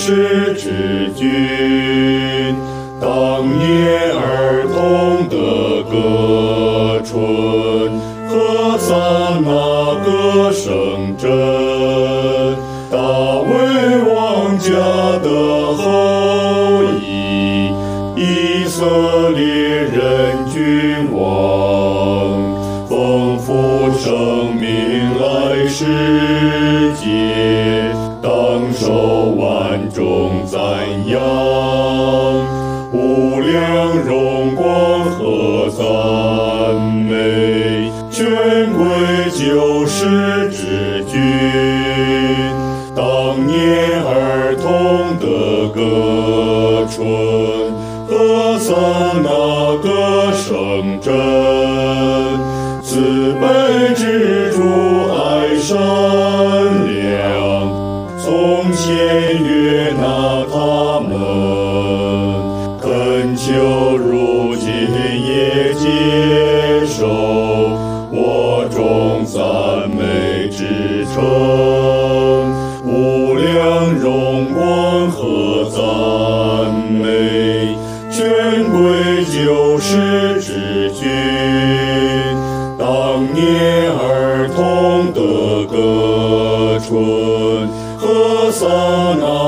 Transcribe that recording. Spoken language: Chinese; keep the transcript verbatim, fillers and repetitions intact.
世之君。当年儿童的歌春，何塞那歌声真。大卫王家的后裔，以色列人君王，丰富生命来世界，当受万众赞扬。无量荣光和赞美，权贵救世之君。当年儿童的歌春，何塞那歌声真。慈悲之主爱善良，从前悦纳他们。恳求如今也接受我众赞美之称。无量荣光和赞美，权贵救世之君。当年儿童的歌春，何塞那